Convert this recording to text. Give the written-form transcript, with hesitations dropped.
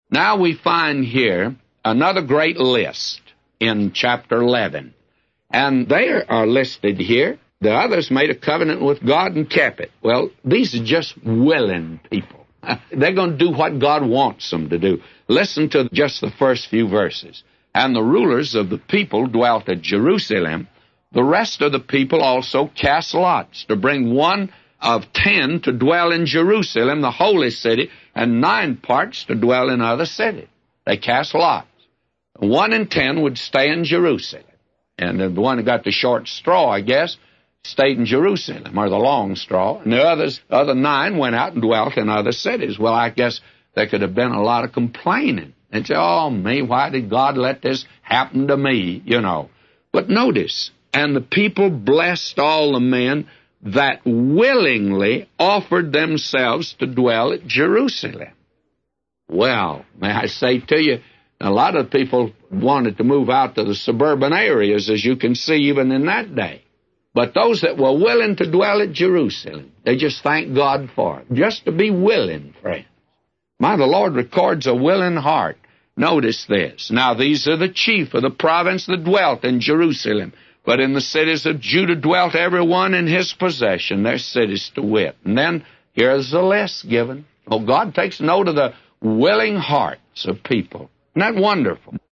Now we find here another great list in chapter 11. And they are listed here. The others made a covenant with God and kept it. Well, these are just willing people. They're going to do what God wants them to do. Listen to just the first few verses. And the rulers of the people dwelt at Jerusalem. The rest of the people also cast lots to bring 1 of 10 to dwell in Jerusalem, the holy city, and 9 parts to dwell in other cities. They cast lots. 1 in 10 would stay in Jerusalem. And the one who got the short straw, I guess, stayed in Jerusalem, or the long straw. And the other 9 went out and dwelt in other cities. Well, I guess there could have been a lot of complaining. They'd say, oh, me, why did God let this happen to me, But notice, and the people blessed all the men that willingly offered themselves to dwell at Jerusalem. Well, may I say to you, a lot of people wanted to move out to the suburban areas, as you can see even in that day. But those that were willing to dwell at Jerusalem, they just thank God for it. Just to be willing, friends. The Lord records a willing heart. Notice this. Now, these are the chief of the province that dwelt in Jerusalem. But in the cities of Judah dwelt every one in his possession, their cities to wit. And then here's the list given. Oh, God takes note of the willing hearts of people. Isn't that wonderful?